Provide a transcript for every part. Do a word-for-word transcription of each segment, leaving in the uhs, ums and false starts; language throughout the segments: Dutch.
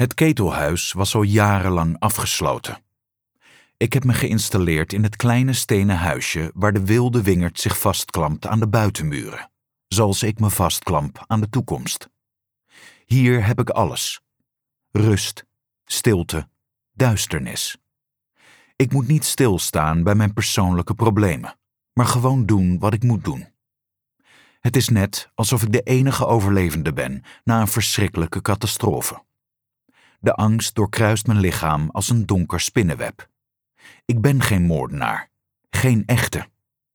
Het ketelhuis was al jarenlang afgesloten. Ik heb me geïnstalleerd in het kleine stenen huisje waar de wilde wingerd zich vastklampt aan de buitenmuren, zoals ik me vastklamp aan de toekomst. Hier heb ik alles. Rust, stilte, duisternis. Ik moet niet stilstaan bij mijn persoonlijke problemen, maar gewoon doen wat ik moet doen. Het is net alsof ik de enige overlevende ben na een verschrikkelijke catastrofe. De angst doorkruist mijn lichaam als een donker spinnenweb. Ik ben geen moordenaar, geen echte.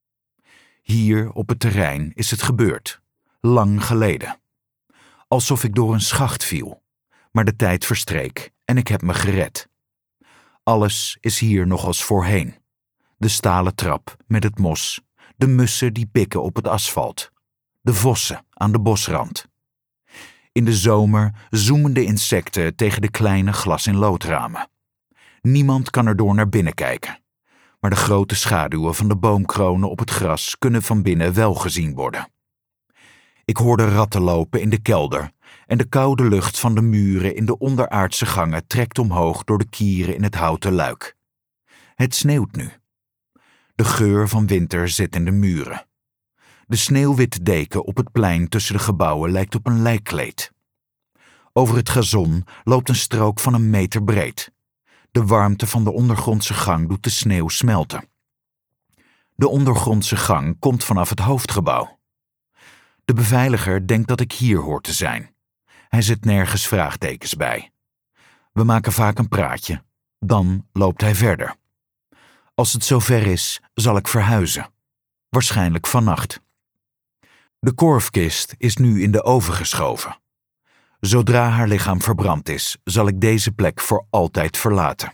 Hier op het terrein is het gebeurd, lang geleden. Alsof ik door een schacht viel, maar de tijd verstreek en ik heb me gered. Alles is hier nog als voorheen. De stalen trap met het mos, de mussen die pikken op het asfalt, de vossen aan de bosrand. In de zomer zoemen de insecten tegen de kleine glas-in-loodramen. Niemand kan erdoor naar binnen kijken, maar de grote schaduwen van de boomkronen op het gras kunnen van binnen wel gezien worden. Ik hoorde ratten lopen in de kelder en de koude lucht van de muren in de onderaardse gangen trekt omhoog door de kieren in het houten luik. Het sneeuwt nu. De geur van winter zit in de muren. De sneeuwwitte deken op het plein tussen de gebouwen lijkt op een lijkkleed. Over het gazon loopt een strook van een meter breed. De warmte van de ondergrondse gang doet de sneeuw smelten. De ondergrondse gang komt vanaf het hoofdgebouw. De beveiliger denkt dat ik hier hoor te zijn. Hij zet nergens vraagtekens bij. We maken vaak een praatje. Dan loopt hij verder. Als het zover is, zal ik verhuizen. Waarschijnlijk vannacht. De korfkist is nu in de oven geschoven. Zodra haar lichaam verbrand is, zal ik deze plek voor altijd verlaten.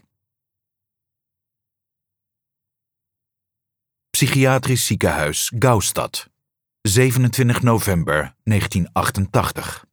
Psychiatrisch ziekenhuis Gouwstad, zevenentwintig november negentien achtentachtig.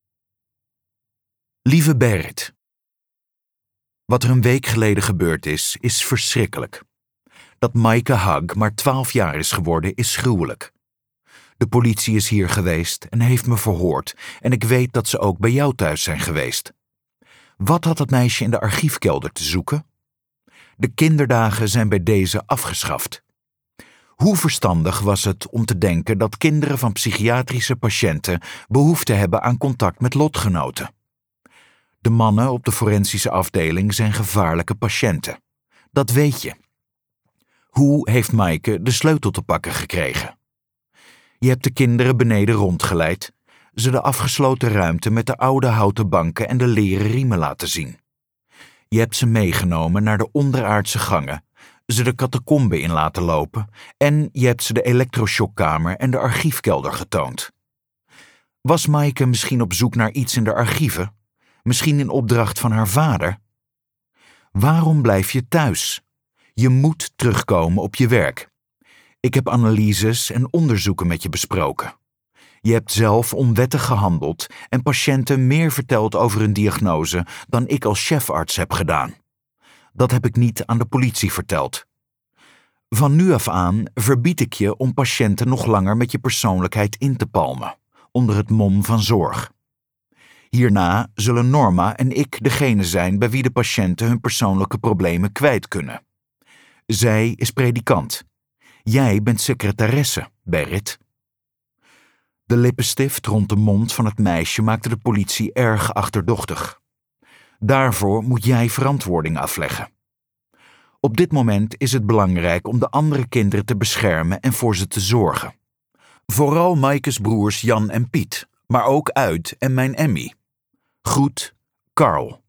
Lieve Berit, wat er een week geleden gebeurd is, is verschrikkelijk. Dat Maaike Hag maar twaalf jaar is geworden, is gruwelijk. De politie is hier geweest en heeft me verhoord en ik weet dat ze ook bij jou thuis zijn geweest. Wat had dat meisje in de archiefkelder te zoeken? De kinderdagen zijn bij deze afgeschaft. Hoe verstandig was het om te denken dat kinderen van psychiatrische patiënten behoefte hebben aan contact met lotgenoten? De mannen op de forensische afdeling zijn gevaarlijke patiënten. Dat weet je. Hoe heeft Maaike de sleutel te pakken gekregen? Je hebt de kinderen beneden rondgeleid, ze de afgesloten ruimte met de oude houten banken en de leren riemen laten zien. Je hebt ze meegenomen naar de onderaardse gangen, ze de catacombe in laten lopen en je hebt ze de elektroshockkamer en de archiefkelder getoond. Was Maaike misschien op zoek naar iets in de archieven? Misschien in opdracht van haar vader? Waarom blijf je thuis? Je moet terugkomen op je werk. Ik heb analyses en onderzoeken met je besproken. Je hebt zelf onwettig gehandeld en patiënten meer verteld over hun diagnose dan ik als chefarts heb gedaan. Dat heb ik niet aan de politie verteld. Van nu af aan verbied ik je om patiënten nog langer met je persoonlijkheid in te palmen, onder het mom van zorg. Hierna zullen Norma en ik degene zijn bij wie de patiënten hun persoonlijke problemen kwijt kunnen. Zij is predikant. Jij bent secretaresse, Berit. De lippenstift rond de mond van het meisje maakte de politie erg achterdochtig. Daarvoor moet jij verantwoording afleggen. Op dit moment is het belangrijk om de andere kinderen te beschermen en voor ze te zorgen. Vooral Maaikes broers Jan en Piet, maar ook Uit en mijn Emmy. Groet, Karl.